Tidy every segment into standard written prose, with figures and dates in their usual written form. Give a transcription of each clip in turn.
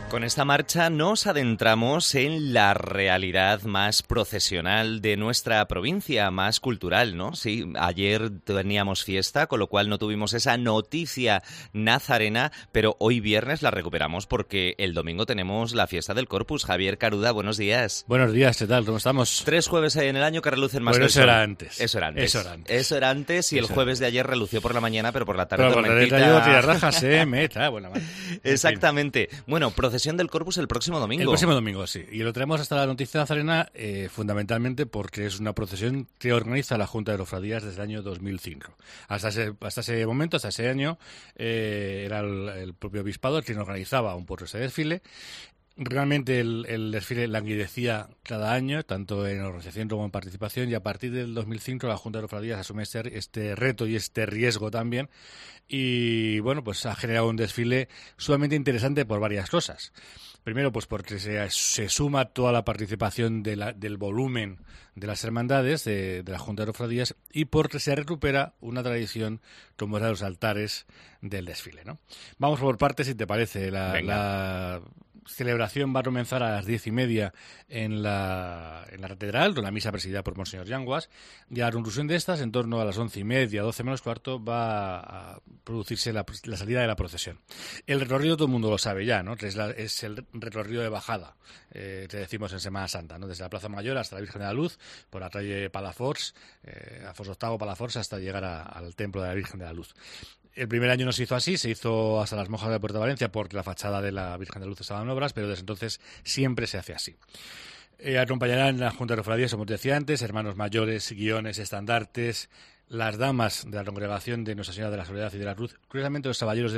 Con esta marcha nos adentramos en la realidad más procesional de nuestra provincia, más cultural, ¿no? Sí, ayer teníamos fiesta, con lo cual no tuvimos esa noticia nazarena, pero hoy viernes la recuperamos porque el domingo tenemos la fiesta del Corpus. Javier Caruda, buenos días. Buenos días, ¿qué tal? ¿Cómo estamos? 3 jueves hay en el año que relucen más que el eso sol. era antes. Eso era antes. Eso era antes. Eso era antes y Eso el jueves de ayer relució por la mañana, pero por la tarde Pero por la tormentita. tarde tiras rajas, meta, buena madre. Exactamente. Bueno, procesión del Corpus el próximo domingo. El próximo domingo, sí. Y lo traemos hasta la noticia nazarena fundamentalmente porque es una procesión que organiza la Junta de Cofradías desde el año 2005. Hasta ese momento, hasta ese año, era el propio obispado quien organizaba un poco ese desfile. Realmente el desfile languidecía cada año, tanto en organización como en participación, y a partir del 2005 la Junta de Cofradías asume este reto y este riesgo también. Y bueno, pues ha generado un desfile sumamente interesante por varias cosas. Primero, pues porque se suma toda la participación del volumen de las hermandades de la Junta de Cofradías y porque se recupera una tradición como era los altares del desfile, ¿no? Vamos por partes, si te parece. La celebración va a comenzar a las 10:30 en la catedral, con la misa presidida por Monseñor Yanguas, y a la conclusión de estas, en torno a las 11:30, 12 menos cuarto, va a producirse la salida de la procesión. El recorrido todo el mundo lo sabe ya, ¿no? Es el recorrido de bajada, que decimos en Semana Santa, ¿no? Desde la Plaza Mayor hasta la Virgen de la Luz, por la calle Palafox, Afonso VIII Palafox, hasta llegar al Templo de la Virgen de la Luz. El primer año no se hizo así, se hizo hasta las Monjas de Puerto Valencia porque la fachada de la Virgen de la Luz estaba en obras, pero desde entonces siempre se hace así. Acompañarán la Junta de Cofradías, como te decía antes, hermanos mayores, guiones, estandartes, las damas de la congregación de Nuestra Señora de la Soledad y de la Cruz. Curiosamente, los caballeros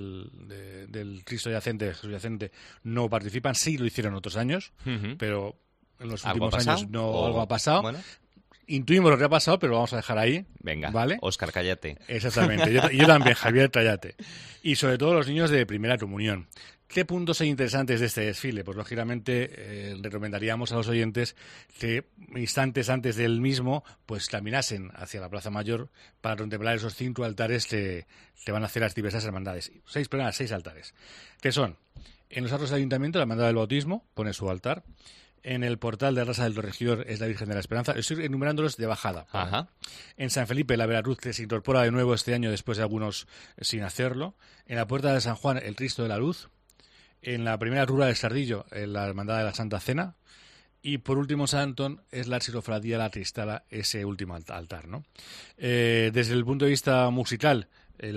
del Cristo yacente, Jesús yacente, no participan. Sí lo hicieron otros años, pero en los últimos años algo ha pasado. Bueno. Intuimos lo que ha pasado, pero lo vamos a dejar ahí. Venga, ¿vale? Óscar, cállate. Exactamente. Yo también, Javier, cállate. Y sobre todo los niños de primera comunión. ¿Qué puntos son interesantes de este desfile? Pues lógicamente recomendaríamos a los oyentes que instantes antes del mismo pues caminasen hacia la Plaza Mayor para contemplar esos 5 altares que van a hacer las diversas hermandades. 6 altares. ¿Qué son? En los arcos del Ayuntamiento, la Hermandad del Bautismo pone su altar. En el portal de Rasa del Corregidor es la Virgen de la Esperanza. Estoy enumerándolos de bajada. Ajá. En San Felipe, la Veracruz, que se incorpora de nuevo este año después de algunos sin hacerlo. En la Puerta de San Juan, el Cristo de la Luz. En la primera rura del Sardillo, en la Hermandad de la Santa Cena. Y por último, San Antón, es la Archicofradía la que instala ese último altar, ¿no? Desde el punto de vista musical,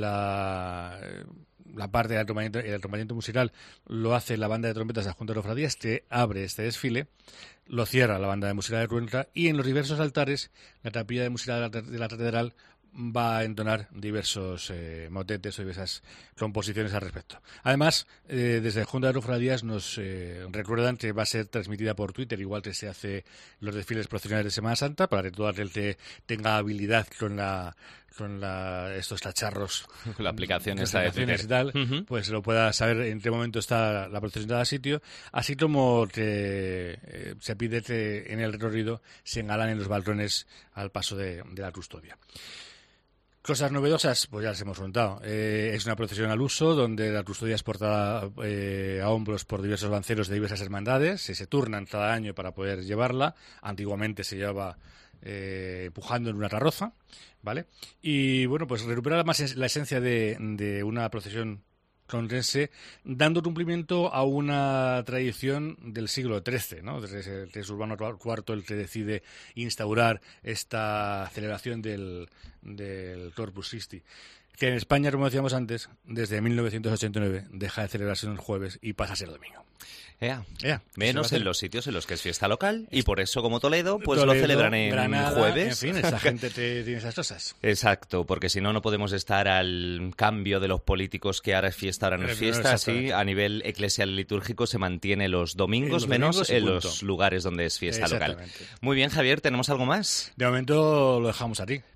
la parte del acompañamiento musical lo hace la banda de trompetas de la Junta de Cofradías, que abre este desfile, lo cierra la banda de música de Cuenca, y en los diversos altares la capilla de música de la catedral va a entonar diversos motetes o diversas composiciones al respecto. Además, desde la Junta de Cofradías nos recuerdan que va a ser transmitida por Twitter, igual que se hace los desfiles procesionales de Semana Santa, para que todo aquel que tenga habilidad con estos cacharros, con la aplicación esa de Twitter y tal, pues lo pueda saber en qué momento está la procesión de cada sitio, así como que se pide que en el recorrido se engalanen los balcones al paso de la custodia. Cosas novedosas, pues ya las hemos contado. Es una procesión al uso donde la custodia es portada a hombros por diversos lanceros de diversas hermandades. Se turnan cada año para poder llevarla. Antiguamente se llevaba empujando en una carroza, ¿vale? Y bueno, pues recuperar más la esencia de una procesión conrense, dando cumplimiento a una tradición del siglo XIII, ¿no? Es Urbano IV el que decide instaurar esta celebración del Corpus Christi, que en España, como decíamos antes, desde 1989 deja de celebrarse un jueves y pasa a ser domingo. Menos en los sitios en los que es fiesta local, y por eso, como Toledo, pues lo celebran en Granada, jueves. En fin, esa gente tiene esas cosas. Exacto, porque si no podemos estar al cambio de los políticos, que ahora es fiesta, ahora no es fiesta. Así, a nivel eclesial litúrgico se mantiene los domingos, menos en los lugares donde es fiesta local. Muy bien, Javier, ¿tenemos algo más? De momento lo dejamos aquí.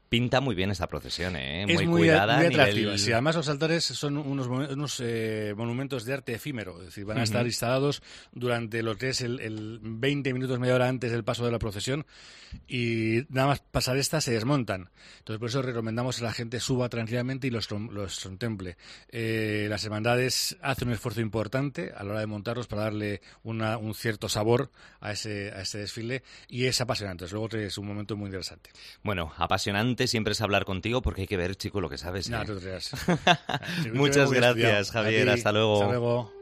Pinta muy bien esta procesión, ¿eh? Es Muy cuidada. muy a atractiva. nivel... Sí, además los altares son unos monumentos de arte efímero, es decir, van a estar instalados durante lo que es el 20 minutos, media hora antes del paso de la procesión, y nada más pasar esta se desmontan. Entonces por eso recomendamos que la gente suba tranquilamente y los contemple. Las hermandades hacen un esfuerzo importante a la hora de montarlos para darle un cierto sabor a ese desfile, y es apasionante. Luego es un momento muy interesante. Bueno, apasionante siempre es hablar contigo porque hay que ver, chico, lo que sabes. No, tú te creas. Muchas gracias, Javier. Hasta luego. Hasta luego.